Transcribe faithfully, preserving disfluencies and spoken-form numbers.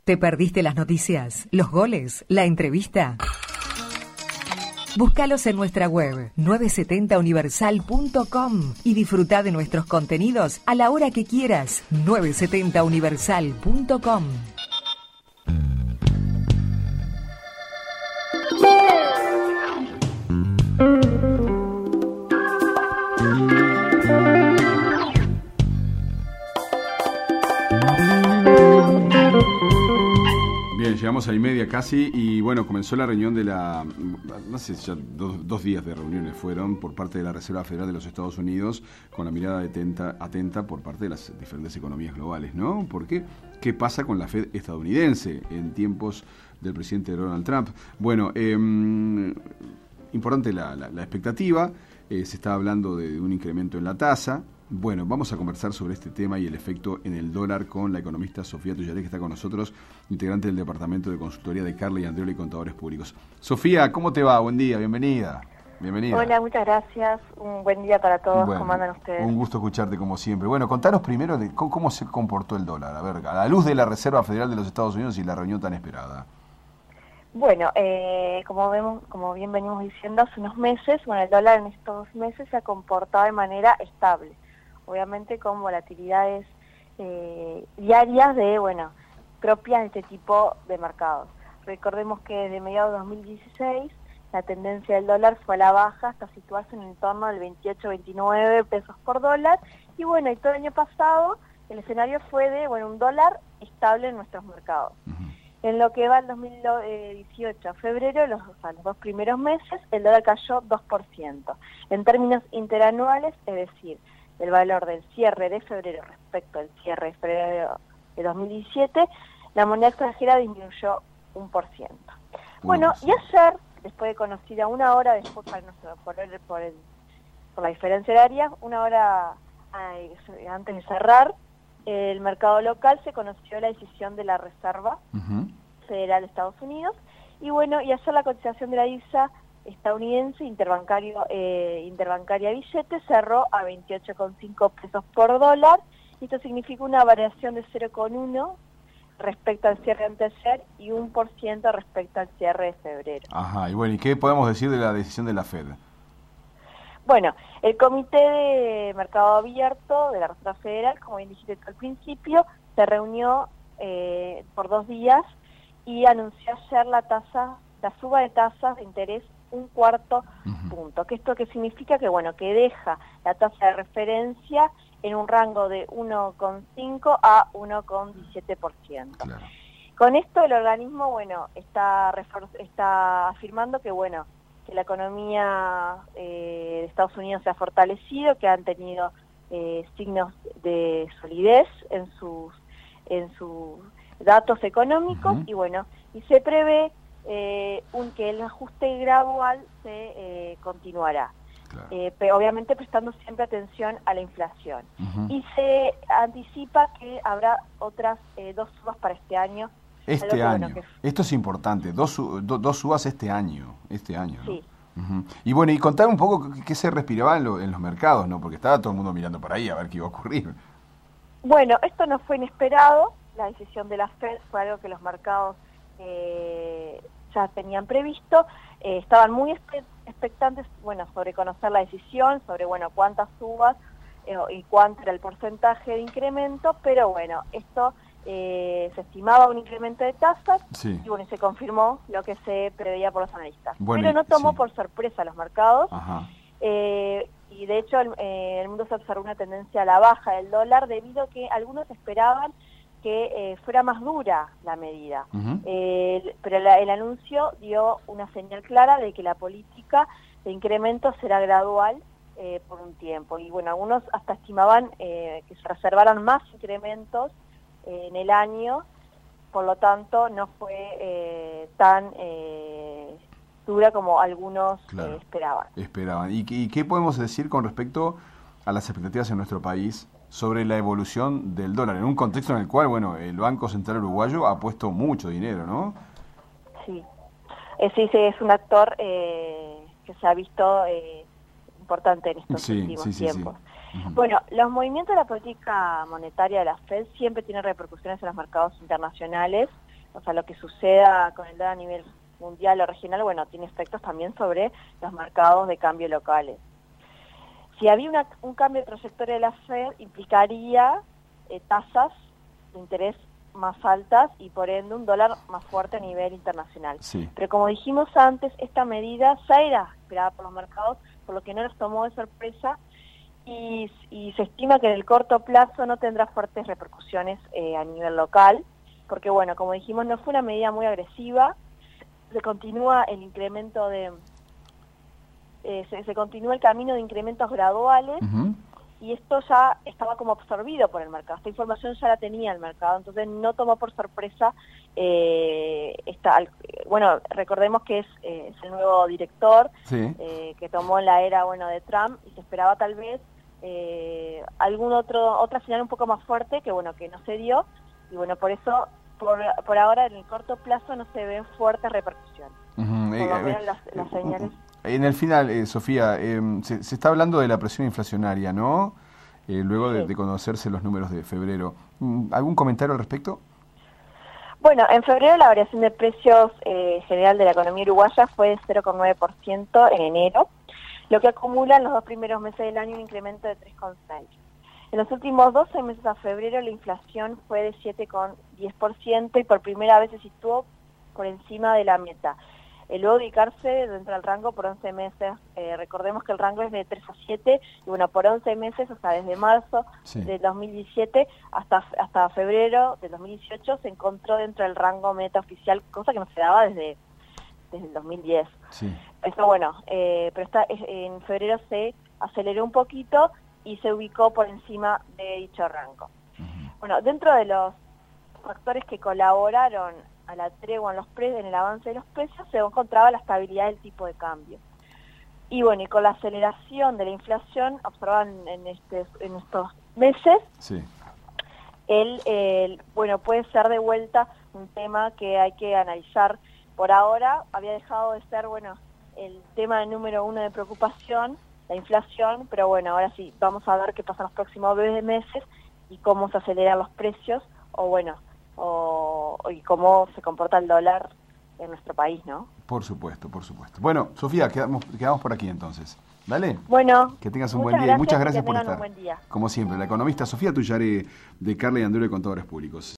¿Te perdiste las noticias, los goles, la entrevista? Búscalos en nuestra web nueve setenta universal punto com y disfruta de nuestros contenidos a la hora que quieras. nueve setenta universal punto com. Bien, llegamos a y media casi y bueno, comenzó la reunión de la, no sé, ya dos, dos días de reuniones fueron por parte de la Reserva Federal de los Estados Unidos con la mirada atenta, atenta por parte de las diferentes economías globales, ¿no? ¿Por qué? ¿Qué pasa con la Fed estadounidense en tiempos del presidente Donald Trump? Bueno, eh, importante la, la, la expectativa, eh, se está hablando de un incremento en la tasa. Bueno, vamos a conversar sobre este tema y el efecto en el dólar con la economista Sofía Tuyaré, que está con nosotros, integrante del Departamento de Consultoría de Carley Andreoli Contadores Públicos. Sofía, ¿cómo te va? Buen día, bienvenida. Bienvenida. Hola, muchas gracias. Un buen día para todos. Bueno, ¿cómo andan ustedes? Un gusto escucharte como siempre. Bueno, contanos primero de cómo, cómo se comportó el dólar. A ver, a la luz de la Reserva Federal de los Estados Unidos y la reunión tan esperada. Bueno, eh, como vemos, como bien venimos diciendo hace unos meses, bueno, el dólar en estos meses se ha comportado de manera estable. Obviamente con volatilidades eh, diarias de, bueno, propias de este tipo de mercados. Recordemos que desde mediados de dos mil dieciséis la tendencia del dólar fue a la baja hasta situarse en el entorno del veintiocho, veintinueve pesos por dólar. Y bueno, y todo el año pasado el escenario fue de, bueno, un dólar estable en nuestros mercados. Uh-huh. En lo que va el dos mil dieciocho a febrero, los, o sea, los dos primeros meses, el dólar cayó dos por ciento. En términos interanuales, es decir, el valor del cierre de febrero respecto al cierre de febrero de dos mil diecisiete, la moneda extranjera disminuyó un por ciento. Bueno, y ayer, después de conocida una hora después, para no sé, por, el, por, el, por la diferencia horaria, una hora ay, antes de cerrar, el mercado local se conoció la decisión de la Reserva uh-huh. Federal de Estados Unidos, y bueno, y ayer la cotización de la divisa estadounidense interbancario eh, interbancaria billete cerró a veintiocho con cinco pesos por dólar, y esto significa una variación de cero coma uno respecto al cierre anteayer y un por ciento respecto al cierre de febrero. Ajá, y bueno, ¿y qué podemos decir de la decisión de la Fed? Bueno, el Comité de Mercado Abierto de la Reserva Federal, como bien dijiste al principio, se reunió eh, por dos días y anunció ayer la tasa, la suba de tasas de interés un cuarto uh-huh. punto, que esto que significa que bueno, que deja la tasa de referencia en un rango de uno coma cinco a uno coma diecisiete por ciento. Claro. Con esto el organismo bueno está refor- está afirmando que bueno, que la economía eh, de Estados Unidos se ha fortalecido, que han tenido eh, signos de solidez en sus en sus datos económicos uh-huh. y bueno, y se prevé Eh, un que el ajuste gradual se eh, continuará, claro. eh, pero obviamente prestando siempre atención a la inflación. Uh-huh. Y se anticipa que habrá otras eh, dos subas para este año. Este año, bueno, que... esto es importante, dos, do, dos subas este año, este año, ¿no? Sí. Uh-huh. Y bueno, y contame un poco qué, qué se respiraba en, lo, en los mercados, ¿no? Porque estaba todo el mundo mirando para ahí a ver qué iba a ocurrir. Bueno, esto no fue inesperado, la decisión de la Fed fue algo que los mercados Eh, ya tenían previsto, eh, estaban muy espe- expectantes, bueno, sobre conocer la decisión, sobre, bueno, cuántas subas eh, y cuánto era el porcentaje de incremento, pero bueno, esto eh, se estimaba un incremento de tasas sí. y bueno, se confirmó lo que se preveía por los analistas. Bueno, pero no tomó sí. por sorpresa a los mercados, eh, y de hecho el, eh, el mundo se observó una tendencia a la baja del dólar debido a que algunos esperaban que eh, fuera más dura la medida. Uh-huh. Eh, pero la, el anuncio dio una señal clara de que la política de incremento será gradual eh, por un tiempo. Y bueno, algunos hasta estimaban eh, que se reservaran más incrementos eh, en el año, por lo tanto no fue eh, tan eh, dura como algunos claro. eh, esperaban. Esperaban. ¿Y, ¿Y qué podemos decir con respecto a las expectativas en nuestro país sobre la evolución del dólar, en un contexto en el cual, bueno, el Banco Central Uruguayo ha puesto mucho dinero, ¿no? Sí, eh, sí, sí, es un actor eh, que se ha visto eh, importante en estos sí, últimos sí, sí, tiempos. Sí. Uh-huh. Bueno, los movimientos de la política monetaria de la Fed siempre tienen repercusiones en los mercados internacionales o sea, lo que suceda con el dólar a nivel mundial o regional, bueno, tiene efectos también sobre los mercados de cambio locales. Si había una, un cambio de trayectoria de la Fed, implicaría eh, tasas de interés más altas y por ende un dólar más fuerte a nivel internacional. Sí. Pero como dijimos antes, esta medida ya era esperada por los mercados, por lo que no los tomó de sorpresa y, y se estima que en el corto plazo no tendrá fuertes repercusiones eh, a nivel local, porque bueno, como dijimos, no fue una medida muy agresiva, se continúa el incremento de... Eh, se, se continúa el camino de incrementos graduales. Uh-huh. Y esto ya estaba como absorbido por el mercado, esta información ya la tenía el mercado, entonces no tomó por sorpresa, eh, esta, bueno, recordemos que es, eh, es el nuevo director, sí. eh, que tomó en la era, bueno, de Trump, y se esperaba tal vez eh, algún otro, otra señal un poco más fuerte, que bueno, que no se dio, y bueno, por eso, por, por ahora en el corto plazo no se ven fuertes repercusiones, uh-huh. por lo menos las, las señales. En el final, eh, Sofía, eh, se, se está hablando de la presión inflacionaria, ¿no? Eh, luego de, sí. de conocerse los números de febrero. ¿Algún comentario al respecto? Bueno, en febrero la variación de precios eh, general de la economía uruguaya fue de cero coma nueve por ciento en enero, lo que acumula en los dos primeros meses del año un incremento de tres coma seis por ciento. En los últimos doce meses a febrero la inflación fue de siete coma diez por ciento y por primera vez se situó por encima de la meta. Eh, luego de ubicarse dentro del rango por once meses, eh, recordemos que el rango es de tres a siete, y bueno, por once meses, o sea, desde marzo sí. del dos mil diecisiete hasta hasta febrero del dos mil dieciocho se encontró dentro del rango meta oficial, cosa que no se daba desde, desde el dos mil diez. Sí. Eso bueno, eh, pero está, en febrero se aceleró un poquito y se ubicó por encima de dicho rango. Uh-huh. Bueno, dentro de los factores que colaboraron a la tregua en los precios, en el avance de los precios, se encontraba la estabilidad del tipo de cambio. Y bueno, y con la aceleración de la inflación observada en, en, este, en estos meses, sí. el, el, bueno, puede ser de vuelta un tema que hay que analizar. Por ahora había dejado de ser, bueno, el tema número uno de preocupación, la inflación, pero bueno, ahora sí, vamos a ver qué pasa en los próximos meses y cómo se aceleran los precios, o bueno, O, y cómo se comporta el dólar en nuestro país, ¿no? Por supuesto, por supuesto. Bueno, Sofía, quedamos, quedamos por aquí entonces. ¿Dale? Bueno. Que tengas un buen día y muchas gracias por estar. Un buen día. Como siempre, la economista Sofía Tullaré de Carly and Dure Contadores Públicos.